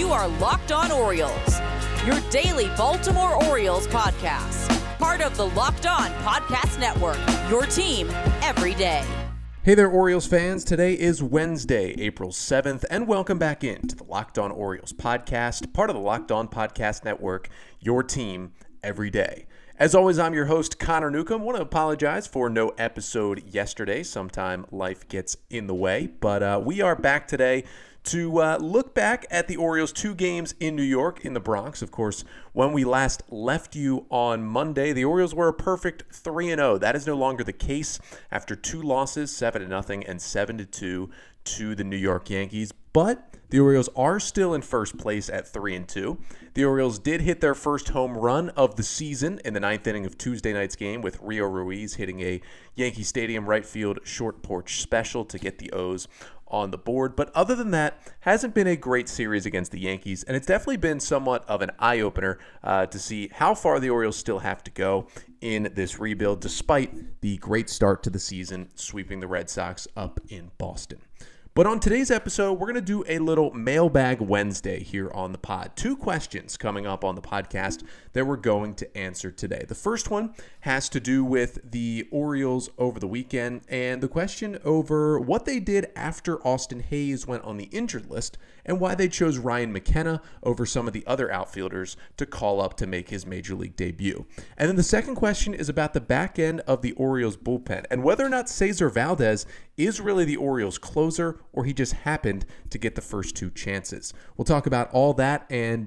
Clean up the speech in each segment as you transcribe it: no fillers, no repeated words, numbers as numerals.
You are Locked On Orioles, your daily Baltimore Orioles podcast. Part of the Locked On Podcast Network, your team every day. Hey there, Orioles fans. Today is Wednesday, April 7th, and welcome back into the Locked On Orioles podcast, part of the Locked On Podcast Network, your team every day. As always, I'm your host, Connor Newcomb. I want to apologize for no episode yesterday. Sometime life gets in the way, but we are back today to look back at the Orioles' 2 games in New York, in the Bronx. Of course, when we last left you on Monday, the Orioles were a perfect 3-0. That is no longer the case after 2 losses, 7-0 and 7-2 to the New York Yankees. But the Orioles are still in first place at 3-2. The Orioles did hit their first home run of the season in the 9th inning of Tuesday night's game, with Rio Ruiz hitting a Yankee Stadium right field short porch special to get the O's on the board. But other than that, hasn't been a great series against the Yankees, and it's definitely been somewhat of an eye-opener to see how far the Orioles still have to go in this rebuild, despite the great start to the season, sweeping the Red Sox up in Boston. But on today's episode, we're going to do a little Mailbag Wednesday here on the pod. 2 questions coming up on the podcast that we're going to answer today. The first one has to do with the Orioles over the weekend and the question over what they did after Austin Hays went on the injured list and why they chose Ryan McKenna over some of the other outfielders to call up to make his major league debut. And then the second question is about the back end of the Orioles bullpen and whether or not Cesar Valdez is really the Orioles closer, or he just happened to get the first 2 chances. We'll talk about all that and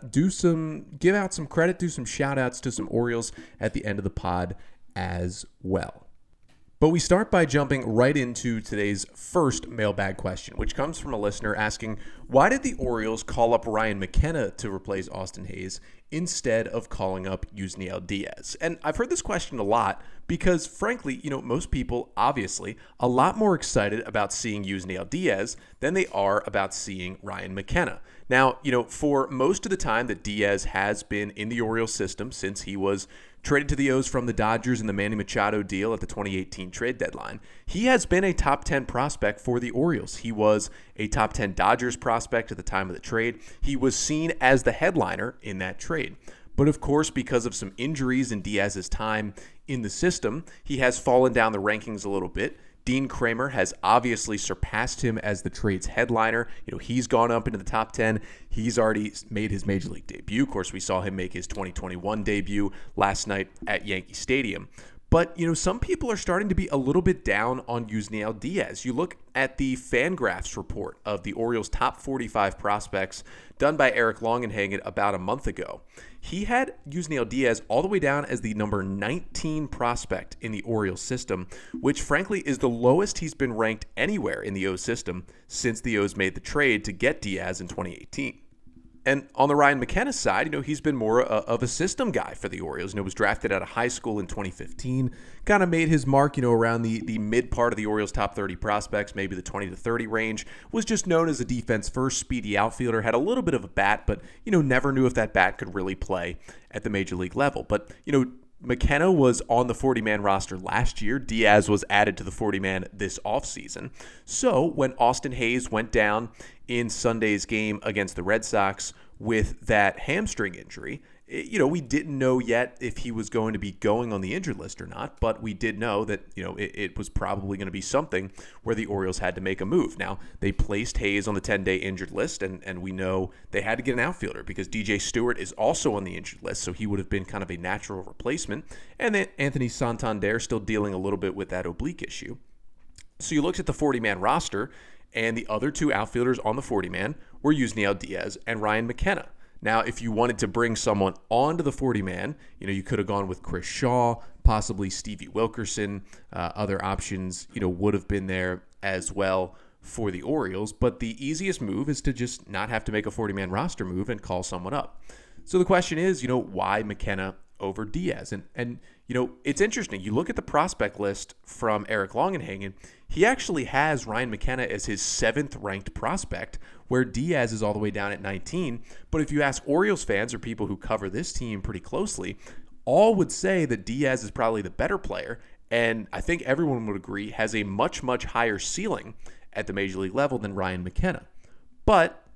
give out some credit, do some shout outs to some Orioles at the end of the pod as well. But we start by jumping right into today's first mailbag question, which comes from a listener asking, why did the Orioles call up Ryan McKenna to replace Austin Hays instead of calling up Yusniel Diaz? And I've heard this question a lot because, frankly, most people, obviously, a lot more excited about seeing Yusniel Diaz than they are about seeing Ryan McKenna. Now, for most of the time that Diaz has been in the Orioles system since he was traded to the O's from the Dodgers in the Manny Machado deal at the 2018 trade deadline, he has been a top 10 prospect for the Orioles. He was a top 10 Dodgers prospect at the time of the trade. He was seen as the headliner in that trade. But of course, because of some injuries in Diaz's time in the system, he has fallen down the rankings a little bit. Dean Kramer has obviously surpassed him as the trade's headliner. He's gone up into the top 10. He's already made his major league debut. Of course, we saw him make his 2021 debut last night at Yankee Stadium. But, some people are starting to be a little bit down on Yusniel Diaz. You look at the Fangraphs report of the Orioles' top 45 prospects done by Eric Longenhagen about a month ago. He had Yusniel Diaz all the way down as the number 19 prospect in the Orioles system, which frankly is the lowest he's been ranked anywhere in the O's system since the O's made the trade to get Diaz in 2018. And on the Ryan McKenna side, he's been more of a system guy for the Orioles. Was drafted out of high school in 2015, kind of made his mark, around the mid part of the Orioles' top 30 prospects, maybe the 20 to 30 range, was just known as a defense-first speedy outfielder, had a little bit of a bat, but, never knew if that bat could really play at the major league level. But, McKenna was on the 40-man roster last year. Diaz was added to the 40-man this offseason. So when Austin Hays went down in Sunday's game against the Red Sox with that hamstring injury, we didn't know yet if he was going to be going on the injured list or not, but we did know that, it was probably going to be something where the Orioles had to make a move. Now, they placed Hays on the 10-day injured list, and we know they had to get an outfielder because DJ Stewart is also on the injured list, so he would have been kind of a natural replacement. And then Anthony Santander still dealing a little bit with that oblique issue. So you looked at the 40-man roster, and the other 2 outfielders on the 40-man were Yusniel Diaz and Ryan McKenna. Now, if you wanted to bring someone onto the 40-man, you could have gone with Chris Shaw, possibly Stevie Wilkerson. Other options, would have been there as well for the Orioles. But the easiest move is to just not have to make a 40-man roster move and call someone up. So the question is, why McKenna over Diaz? And it's interesting. You look at the prospect list from Eric Longenhagen, he actually has Ryan McKenna as his 7th ranked prospect, where Diaz is all the way down at 19. But if you ask Orioles fans or people who cover this team pretty closely, all would say that Diaz is probably the better player, and I think everyone would agree has a much, much higher ceiling at the major league level than Ryan McKenna. But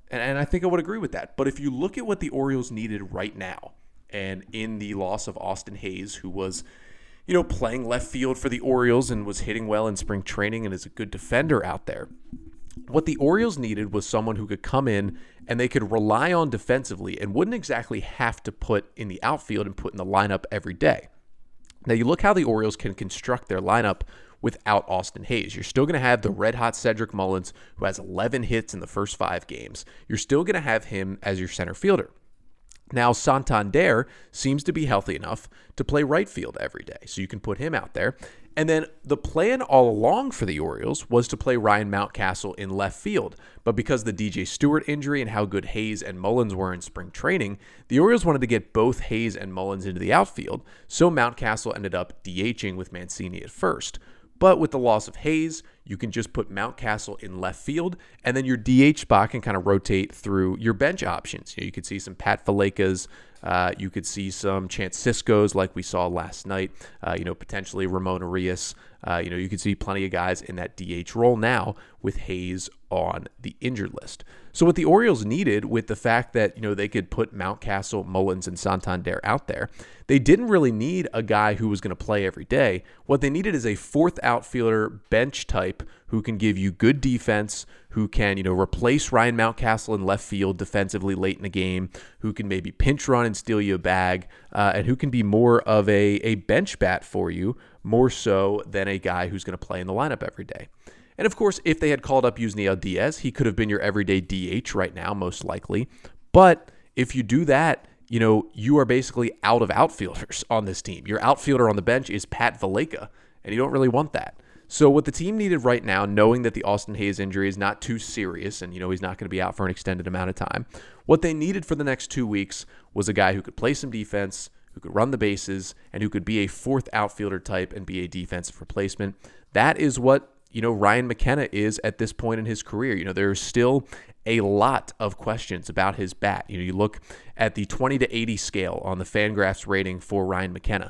And I think I would agree with that. But if you look at what the Orioles needed right now, and in the loss of Austin Hays, who was, playing left field for the Orioles and was hitting well in spring training and is a good defender out there, what the Orioles needed was someone who could come in and they could rely on defensively and wouldn't exactly have to put in the outfield and put in the lineup every day. Now, you look how the Orioles can construct their lineup without Austin Hays. You're still going to have the red-hot Cedric Mullins, who has 11 hits in the first 5 games. You're still going to have him as your center fielder. Now, Santander seems to be healthy enough to play right field every day, so you can put him out there. And then the plan all along for the Orioles was to play Ryan Mountcastle in left field. But because of the DJ Stewart injury and how good Hays and Mullins were in spring training, the Orioles wanted to get both Hays and Mullins into the outfield, so Mountcastle ended up DHing with Mancini at first. But with the loss of Hays, you can just put Mountcastle in left field, and then your DH spot can kind of rotate through your bench options. You could see some Pat Falekas, you could see some Chance Siscos like we saw last night, potentially Ramon Arias. You could see plenty of guys in that DH role now with Hays on the injured list. So what the Orioles needed with the fact that, they could put Mountcastle, Mullins, and Santander out there, they didn't really need a guy who was going to play every day. What they needed is a fourth outfielder bench type who can give you good defense, who can, replace Ryan Mountcastle in left field defensively late in the game, who can maybe pinch run and steal you a bag, and who can be more of a bench bat for you, more so than a guy who's going to play in the lineup every day. And of course, if they had called up Yusniel Diaz, he could have been your everyday DH right now, most likely. But if you do that, you are basically out of outfielders on this team. Your outfielder on the bench is Pat Valleca, and you don't really want that. So what the team needed right now, knowing that the Austin Hays injury is not too serious and, he's not going to be out for an extended amount of time, what they needed for the next 2 weeks was a guy who could play some defense, who could run the bases, and who could be a fourth outfielder type and be a defensive replacement. That is what Ryan McKenna is at this point in his career. There's still a lot of questions about his bat. You look at the 20 to 80 scale on the Fangraphs rating for Ryan McKenna,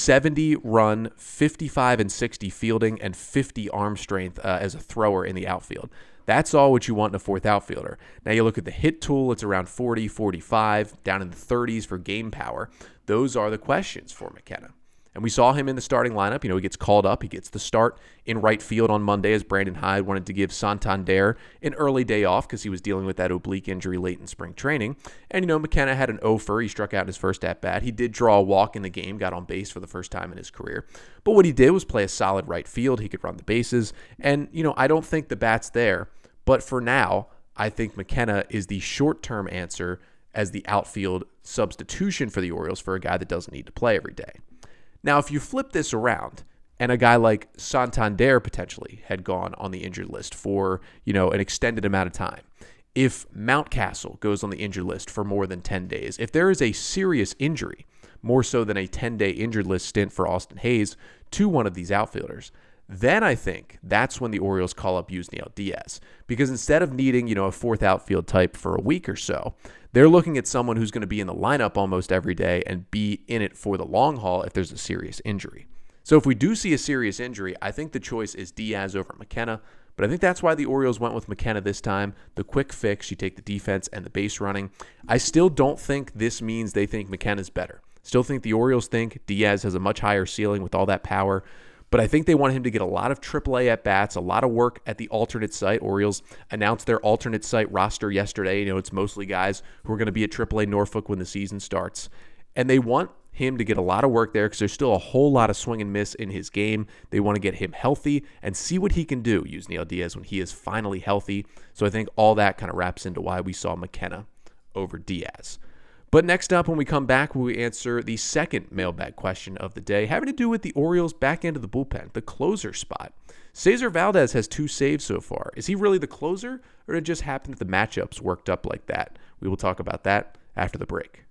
70 run, 55 and 60 fielding, and 50 arm strength as a thrower in the outfield. That's all what you want in a fourth outfielder. Now you look at the hit tool, it's around 40, 45, down in the 30s for game power. Those are the questions for McKenna. And we saw him in the starting lineup. He gets called up. He gets the start in right field on Monday as Brandon Hyde wanted to give Santander an early day off because he was dealing with that oblique injury late in spring training. And, McKenna had an offer. He struck out in his first at-bat. He did draw a walk in the game, got on base for the first time in his career. But what he did was play a solid right field. He could run the bases. And, I don't think the bat's there. But for now, I think McKenna is the short-term answer as the outfield substitution for the Orioles for a guy that doesn't need to play every day. Now, if you flip this around and a guy like Santander potentially had gone on the injured list for, an extended amount of time, if Mountcastle goes on the injured list for more than 10 days, if there is a serious injury, more so than a 10-day injured list stint for Austin Hays to one of these outfielders, then I think that's when the Orioles call up Yusniel Diaz. Because instead of needing, a fourth outfield type for a week or so, they're looking at someone who's going to be in the lineup almost every day and be in it for the long haul if there's a serious injury. So if we do see a serious injury, I think the choice is Diaz over McKenna. But I think that's why the Orioles went with McKenna this time. The quick fix, you take the defense and the base running. I still don't think this means they think McKenna's better. Still think the Orioles think Diaz has a much higher ceiling with all that power. But I think they want him to get a lot of AAA at-bats, a lot of work at the alternate site. Orioles announced their alternate site roster yesterday. It's mostly guys who are going to be at AAA Norfolk when the season starts. And they want him to get a lot of work there because there's still a whole lot of swing and miss in his game. They want to get him healthy and see what he can do, Yusniel Diaz, when he is finally healthy. So I think all that kind of wraps into why we saw McKenna over Diaz. But next up, when we come back, we answer the second mailbag question of the day, having to do with the Orioles' back end of the bullpen, the closer spot. Cesar Valdez has 2 saves so far. Is he really the closer, or did it just happen that the matchups worked up like that? We will talk about that after the break.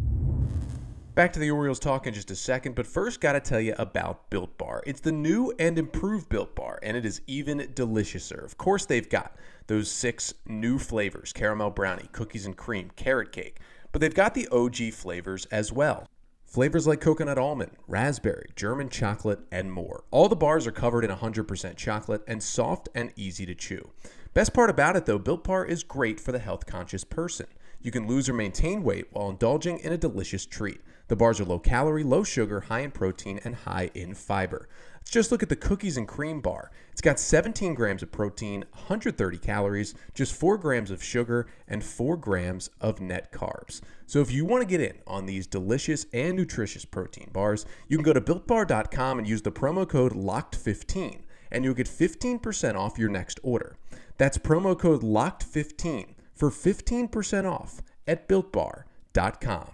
Back to the Orioles talk in just a second, but first got to tell you about Built Bar. It's the new and improved Built Bar, and it is even deliciouser. Of course, they've got those 6 new flavors, caramel brownie, cookies and cream, carrot cake. But they've got the OG flavors as well. Flavors like coconut almond, raspberry, German chocolate, and more. All the bars are covered in 100% chocolate and soft and easy to chew. Best part about it though, Built Bar is great for the health-conscious person. You can lose or maintain weight while indulging in a delicious treat. The bars are low calorie, low sugar, high in protein, and high in fiber. Let's just look at the cookies and cream bar. It's got 17 grams of protein, 130 calories, just 4 grams of sugar, and 4 grams of net carbs. So if you want to get in on these delicious and nutritious protein bars, you can go to BuiltBar.com and use the promo code LOCKED15, and you'll get 15% off your next order. That's promo code LOCKED15 for 15% off at BuiltBar.com.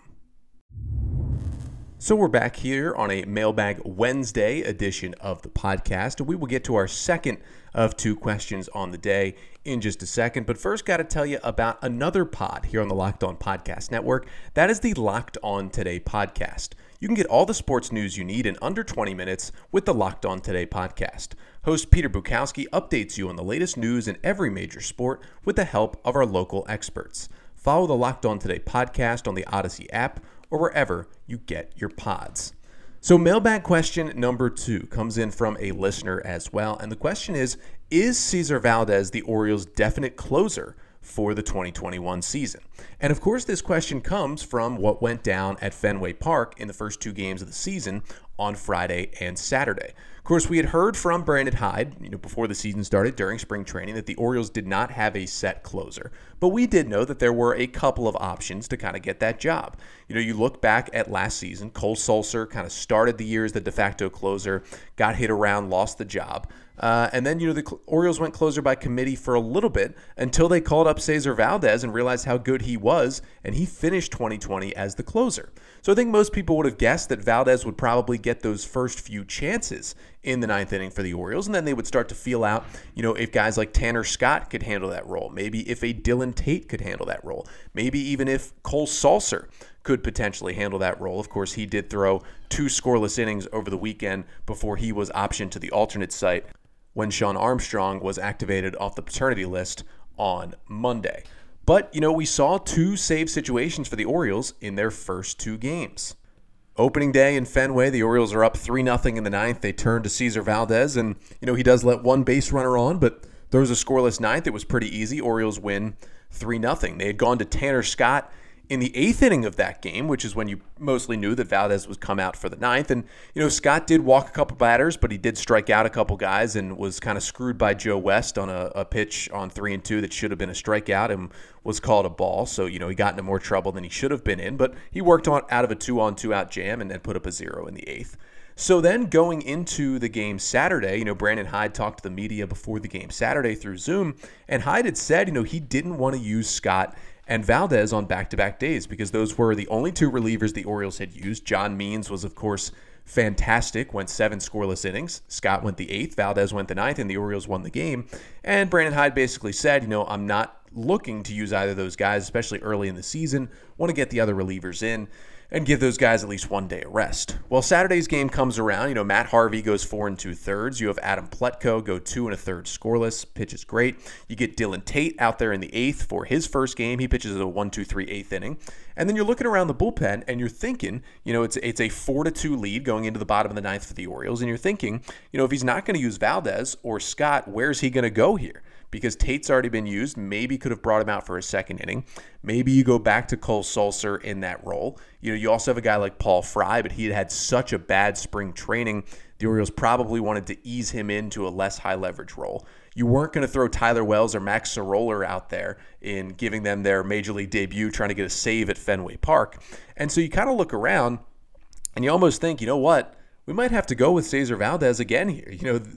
So we're back here on a Mailbag Wednesday edition of the podcast. We will get to our second of 2 questions on the day in just a second. But first, got to tell you about another pod here on the Locked On Podcast Network. That is the Locked On Today podcast. You can get all the sports news you need in under 20 minutes with the Locked On Today podcast. Host Peter Bukowski updates you on the latest news in every major sport with the help of our local experts. Follow the Locked On Today podcast on the Odyssey app or wherever you get your pods. So mailbag question number 2 comes in from a listener as well. And the question is Cesar Valdez the Orioles' definite closer for the 2021 season? And of course, this question comes from what went down at Fenway Park in the first 2 games of the season on Friday and Saturday. Of course, we had heard from Brandon Hyde, before the season started during spring training, that the Orioles did not have a set closer. But we did know that there were a couple of options to kind of get that job. You look back at last season, Cole Sulser kind of started the year as the de facto closer, got hit around, lost the job. And then, the Orioles went closer by committee for a little bit until they called up Cesar Valdez and realized how good he was, and he finished 2020 as the closer. So I think most people would have guessed that Valdez would probably get those first few chances in the 9th inning for the Orioles, and then they would start to feel out, if guys like Tanner Scott could handle that role, maybe if a Dylan Tate could handle that role, maybe even if Cole Sulser could potentially handle that role. Of course, he did throw 2 scoreless innings over the weekend before he was optioned to the alternate site when Sean Armstrong was activated off the paternity list on Monday. But, we saw 2 save situations for the Orioles in their first 2 games. Opening day in Fenway, the Orioles are up 3-0 in the 9th. They turn to Cesar Valdez, and, he does let 1 base runner on, but there was a scoreless 9th. It was pretty easy. Orioles win 3-0. They had gone to Tanner Scott in the 8th inning of that game, which is when you mostly knew that Valdez was come out for the 9th. And, Scott did walk a couple batters, but he did strike out a couple guys and was kind of screwed by Joe West on a pitch on 3-2 that should have been a strikeout and was called a ball. So, he got into more trouble than he should have been in, but he worked out of a 2-on-2 out jam and then put up a 0 in the 8th. So then going into the game Saturday, Brandon Hyde talked to the media before the game Saturday through Zoom, and Hyde had said, he didn't want to use Scott and Valdez on back-to-back days because those were the only 2 relievers the Orioles had used. John Means was, of course, fantastic, went 7 scoreless innings. Scott went the 8th, Valdez went the 9th, and the Orioles won the game. And Brandon Hyde basically said, I'm not looking to use either of those guys, especially early in the season. Want to get the other relievers in and give those guys at least 1 day of rest. Well, Saturday's game comes around. Matt Harvey goes 4 2/3. You have Adam Plutko go 2 1/3 scoreless. Pitches great. You get Dylan Tate out there in the 8th for his first game. He pitches a 1-2-3 8th inning. And then you're looking around the bullpen and you're thinking, it's a 4-2 lead going into the bottom of the 9th for the Orioles. And you're thinking, if he's not going to use Valdez or Scott, where's he going to go here? Because Tate's already been used, maybe could have brought him out for a 2nd inning. Maybe you go back to Cole Sulser in that role. You also have a guy like Paul Fry, but he had such a bad spring training. The Orioles probably wanted to ease him into a less high-leverage role. You weren't going to throw Tyler Wells or Max Soroller out there in giving them their Major League debut, trying to get a save at Fenway Park. And so you kind of look around, and you almost think, what? We might have to go with Cesar Valdez again here.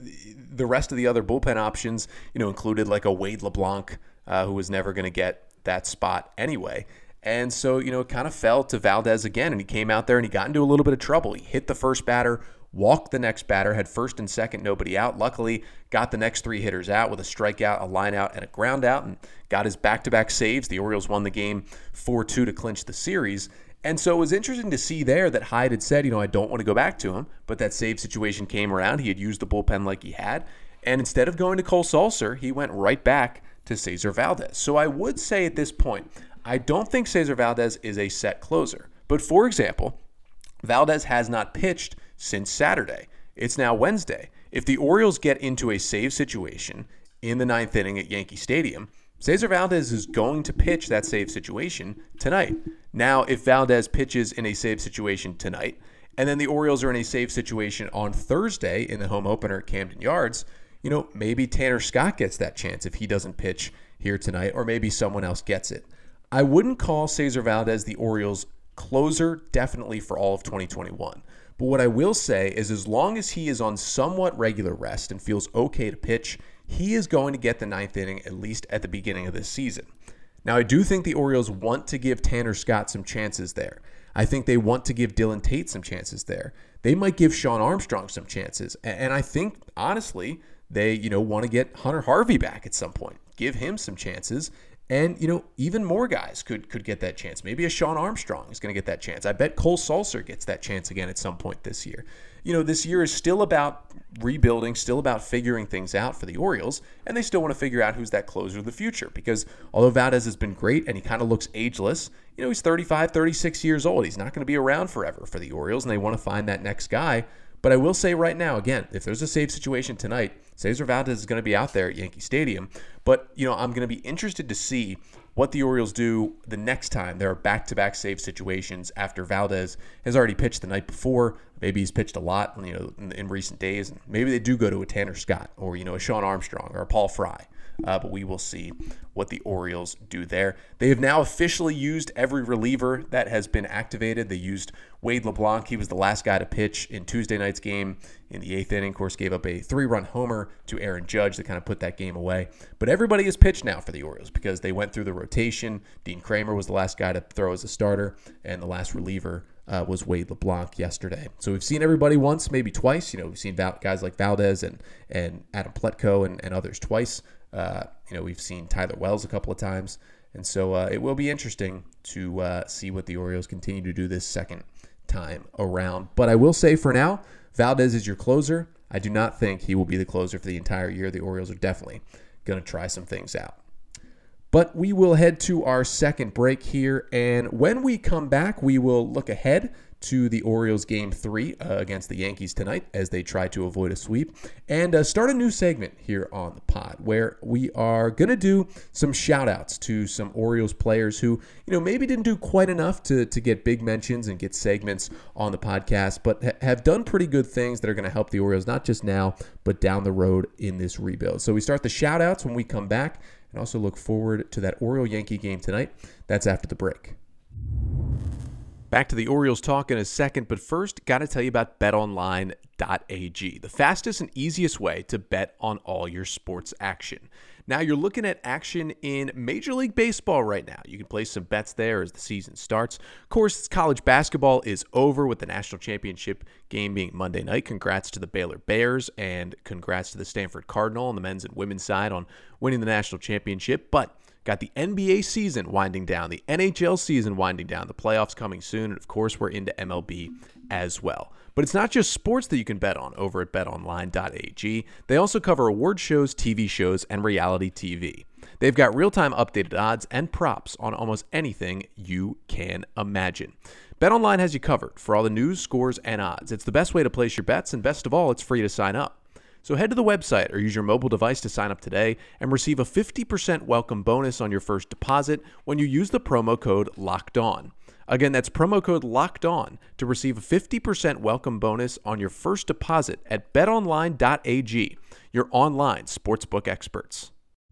The rest of the other bullpen options, included like a Wade LeBlanc, who was never going to get that spot anyway. And so, it kind of fell to Valdez again, and he came out there and he got into a little bit of trouble. He hit the first batter, walked the next batter, had first and second, nobody out. Luckily, got the next 3 hitters out with a strikeout, a line out, and a ground out, and got his back-to-back saves. The Orioles won the game 4-2 to clinch the series. And so it was interesting to see there that Hyde had said, I don't want to go back to him, but that save situation came around. He had used the bullpen like he had. And instead of going to Cole Sulser, he went right back to Cesar Valdez. So I would say at this point, I don't think Cesar Valdez is a set closer. But for example, Valdez has not pitched since Saturday. It's now Wednesday. If the Orioles get into a save situation in the ninth inning at Yankee Stadium, Cesar Valdez is going to pitch that save situation tonight. Now, if Valdez pitches in a save situation tonight, and then the Orioles are in a save situation on Thursday in the home opener at Camden Yards, maybe Tanner Scott gets that chance if he doesn't pitch here tonight, or maybe someone else gets it. I wouldn't call Cesar Valdez the Orioles' closer definitely for all of 2021. But what I will say is as long as he is on somewhat regular rest and feels okay to pitch, he is going to get the ninth inning at least at the beginning of this season. Now, I do think the Orioles want to give Tanner Scott some chances there. I think they want to give Dylan Tate some chances there. They might give Shawn Armstrong some chances. And I think, honestly, they, want to get Hunter Harvey back at some point. Give him some chances. And, even more guys could get that chance. Maybe a Shawn Armstrong is going to get that chance. I bet Cole Sulser gets that chance again at some point this year. This year is still about rebuilding, still about figuring things out for the Orioles, and they still want to figure out who's that closer of the future. Because although Valdez has been great and he kind of looks ageless, he's 35, 36 years old. He's not going to be around forever for the Orioles, and they want to find that next guy. But I will say right now, again, if there's a save situation tonight, Cesar Valdez is going to be out there at Yankee Stadium. But, I'm going to be interested to see what the Orioles do the next time there are back-to-back save situations after Valdez has already pitched the night before. Maybe he's pitched a lot, in recent days. And maybe they do go to a Tanner Scott or, a Shawn Armstrong or a Paul Fry. But we will see what the Orioles do there. They have now officially used every reliever that has been activated. They used Wade LeBlanc. He was the last guy to pitch in Tuesday night's game in the eighth inning. Of course, gave up a 3-run homer to Aaron Judge that kind of put that game away. But everybody has pitched now for the Orioles because they went through the rotation. Dean Kramer was the last guy to throw as a starter, and the last reliever was Wade LeBlanc yesterday. So we've seen everybody once, maybe twice. We've seen guys like Valdez and Adam Pletko and others twice. We've seen Tyler Wells a couple of times. And so it will be interesting to see what the Orioles continue to do this second time around. But I will say for now, Valdez is your closer. I do not think he will be the closer for the entire year. The Orioles are definitely going to try some things out. But we will head to our second break here. And when we come back, we will look ahead to the Orioles Game 3 against the Yankees tonight as they try to avoid a sweep, and start a new segment here on the pod where we are going to do some shout-outs to some Orioles players who, maybe didn't do quite enough to get big mentions and get segments on the podcast, but have done pretty good things that are going to help the Orioles, not just now, but down the road in this rebuild. So we start the shout-outs when we come back, and also look forward to that Oriole-Yankee game tonight. That's after the break. Back to the Orioles talk in a second, but first, got to tell you about betonline.ag, the fastest and easiest way to bet on all your sports action. Now, you're looking at action in Major League Baseball right now. You can place some bets there as the season starts. Of course, college basketball is over with the national championship game being Monday night. Congrats to the Baylor Bears and congrats to the Stanford Cardinal on the men's and women's side on winning the national championship. But got the NBA season winding down, the NHL season winding down, the playoffs coming soon, and of course we're into MLB as well. But it's not just sports that you can bet on over at betonline.ag. They also cover award shows, TV shows, and reality TV. They've got real-time updated odds and props on almost anything you can imagine. BetOnline has you covered for all the news, scores, and odds. It's the best way to place your bets, and best of all, it's free to sign up. So head to the website or use your mobile device to sign up today and receive a 50% welcome bonus on your first deposit when you use the promo code LOCKEDON. Again, that's promo code LOCKEDON to receive a 50% welcome bonus on your first deposit at betonline.ag, your online sportsbook experts.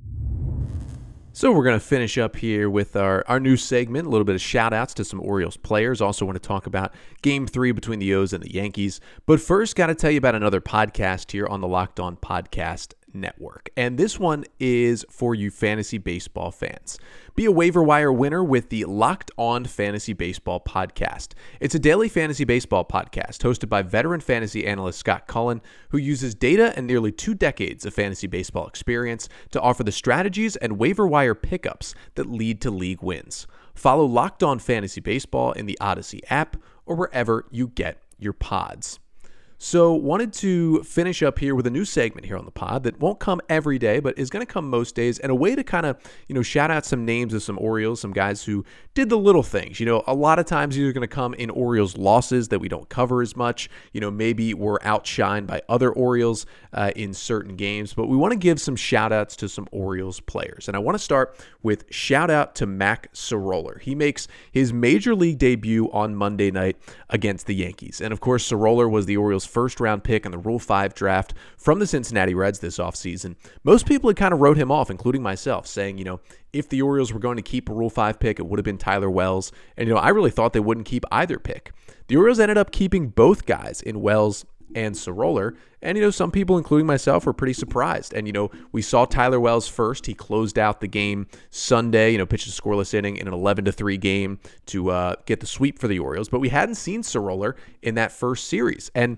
So we're going to finish up here with our new segment, a little bit of shout-outs to some Orioles players. Also want to talk about Game 3 between the O's and the Yankees. But first, got to tell you about another podcast here on the Locked On Podcast Network. And this one is for you fantasy baseball fans. Be a waiver wire winner with the Locked On Fantasy Baseball Podcast. It's a daily fantasy baseball podcast hosted by veteran fantasy analyst Scott Cullen, who uses data and nearly 2 decades of fantasy baseball experience to offer the strategies and waiver wire pickups that lead to league wins. Follow Locked On Fantasy Baseball in the Odyssey app or wherever you get your pods. So wanted to finish up here with a new segment here on the pod that won't come every day, but is going to come most days, and a way to kind of, shout out some names of some Orioles, some guys who did the little things. A lot of times these are going to come in Orioles losses that we don't cover as much. Maybe we're outshined by other Orioles in certain games, but we want to give some shout outs to some Orioles players. And I want to start with shout out to Mac Soroller. He makes his major league debut on Monday night against the Yankees. And of course, Soroller was the Orioles' first-round pick in the Rule 5 draft from the Cincinnati Reds this offseason. Most people had kind of wrote him off, including myself, saying, if the Orioles were going to keep a Rule 5 pick, it would have been Tyler Wells. And, I really thought they wouldn't keep either pick. The Orioles ended up keeping both guys in Wells and Soroller. And, some people, including myself, were pretty surprised. And, we saw Tyler Wells first. He closed out the game Sunday, pitched a scoreless inning in an 11-3 game to get the sweep for the Orioles. But we hadn't seen Soroller in that first series. And,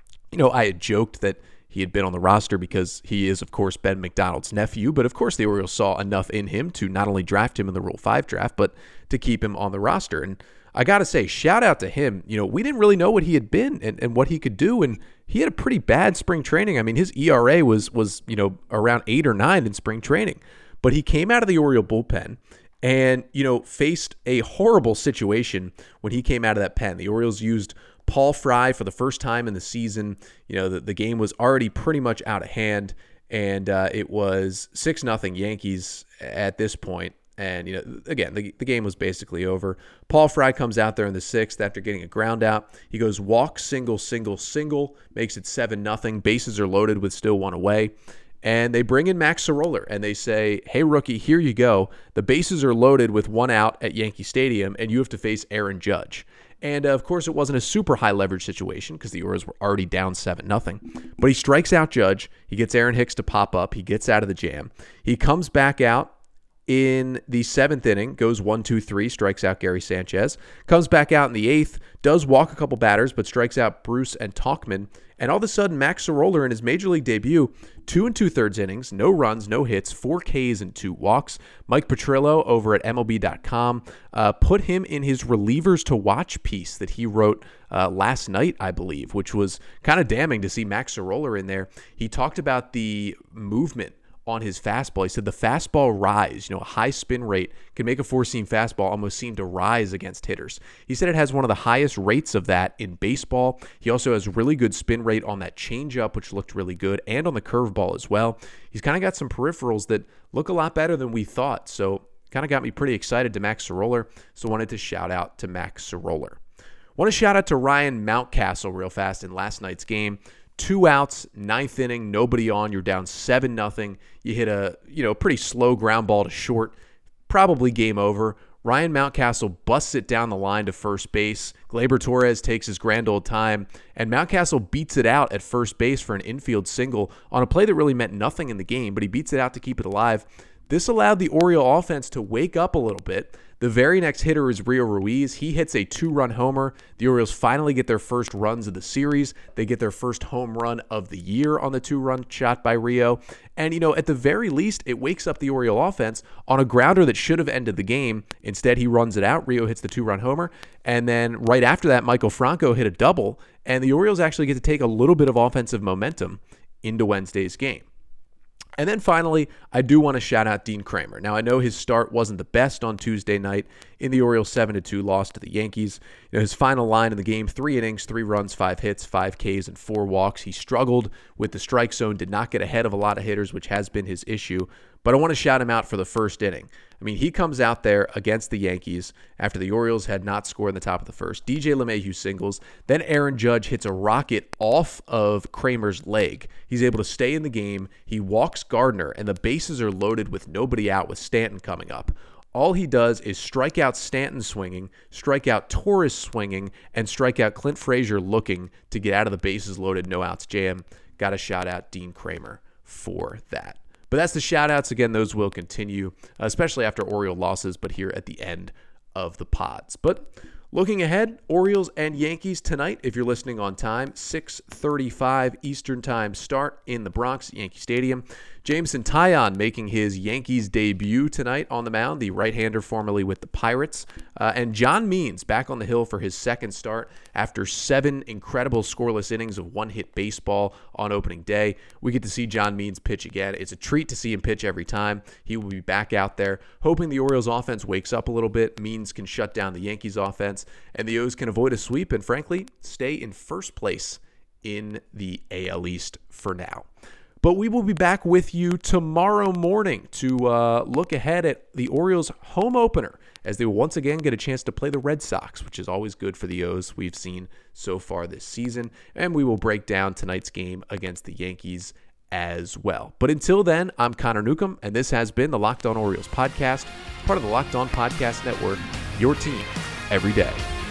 I had joked that he had been on the roster because he is, of course, Ben McDonald's nephew. But, of course, the Orioles saw enough in him to not only draft him in the Rule 5 draft, but to keep him on the roster. And I got to say, shout out to him. We didn't really know what he had been and what he could do. And he had a pretty bad spring training. I mean, his ERA was around 8 or 9 in spring training. But he came out of the Oriole bullpen and, faced a horrible situation when he came out of that pen. The Orioles used Paul Fry for the first time in the season. The game was already pretty much out of hand, and it was 6-0 Yankees at this point. And, again, the game was basically over. Paul Fry comes out there in the 6th after getting a ground out. He goes walk, single, single, single, makes it 7-0. Bases are loaded with still one away. And they bring in Mac Soroller, and they say, hey, rookie, here you go. The bases are loaded with one out at Yankee Stadium, and you have to face Aaron Judge. And, of course, it wasn't a super high leverage situation because the Orioles were already down 7-0. But he strikes out Judge. He gets Aaron Hicks to pop up. He gets out of the jam. He comes back out in the 7th inning, goes 1-2-3, strikes out Gary Sanchez. Comes back out in the 8th, does walk a couple batters, but strikes out Bruce and Tauchman. And all of a sudden, Mac Soroller in his major league debut, 2 2/3 innings, no runs, no hits, 4 Ks and 2 walks. Mike Petrillo over at MLB.com put him in his relievers to watch piece that he wrote last night, I believe, which was kind of damning to see Mac Soroller in there. He talked about the movement on his fastball. He said the fastball rise, a high spin rate can make a four-seam fastball almost seem to rise against hitters. He said it has one of the highest rates of that in baseball. He also has really good spin rate on that changeup, which looked really good, and on the curveball as well. He's kind of got some peripherals that look a lot better than we thought. So kind of got me pretty excited to Mac Soroller. So wanted to shout out to Mac Soroller. Want to shout out to Ryan Mountcastle real fast in last night's game. 2 outs, 9th inning, nobody on. You're down 7-0. You hit a pretty slow ground ball to short, probably game over. Ryan Mountcastle busts it down the line to first base. Gleyber Torres takes his grand old time, and Mountcastle beats it out at first base for an infield single on a play that really meant nothing in the game, but he beats it out to keep it alive. This allowed the Oriole offense to wake up a little bit. The very next hitter is Rio Ruiz. He hits a 2-run homer. The Orioles finally get their first runs of the series. They get their first home run of the year on the 2-run shot by Rio. And, at the very least, it wakes up the Oriole offense on a grounder that should have ended the game. Instead, he runs it out. Rio hits the 2-run homer. And then right after that, Michael Franco hit a double. And the Orioles actually get to take a little bit of offensive momentum into Wednesday's game. And then finally, I do want to shout out Dean Kremer. Now, I know his start wasn't the best on Tuesday night in the Orioles' 7-2 loss to the Yankees. His final line in the game, 3 innings, 3 runs, 5 hits, 5 Ks, and 4 walks. He struggled with the strike zone, did not get ahead of a lot of hitters, which has been his issue. But I want to shout him out for the first inning. I mean, he comes out there against the Yankees after the Orioles had not scored in the top of the first. DJ LeMahieu singles. Then Aaron Judge hits a rocket off of Kramer's leg. He's able to stay in the game. He walks Gardner, and the bases are loaded with nobody out with Stanton coming up. All he does is strike out Stanton swinging, strike out Torres swinging, and strike out Clint Frazier looking to get out of the bases loaded, no outs jam. Got to shout out Dean Kremer for that. But that's the shout-outs. Again, those will continue, especially after Oriole losses, but here at the end of the pods. But looking ahead, Orioles and Yankees tonight, if you're listening on time, 6:35 Eastern Time start in the Bronx, Yankee Stadium. Jameson Taillon making his Yankees debut tonight on the mound, the right-hander formerly with the Pirates. And John Means back on the hill for his second start after 7 incredible scoreless innings of one-hit baseball on opening day. We get to see John Means pitch again. It's a treat to see him pitch every time. He will be back out there, hoping the Orioles offense wakes up a little bit. Means can shut down the Yankees offense, and the O's can avoid a sweep and, frankly, stay in first place in the AL East for now. But we will be back with you tomorrow morning to look ahead at the Orioles' home opener as they will once again get a chance to play the Red Sox, which is always good for the O's we've seen so far this season. And we will break down tonight's game against the Yankees as well. But until then, I'm Connor Newcomb, and this has been the Locked On Orioles podcast, part of the Locked On Podcast Network, your team every day.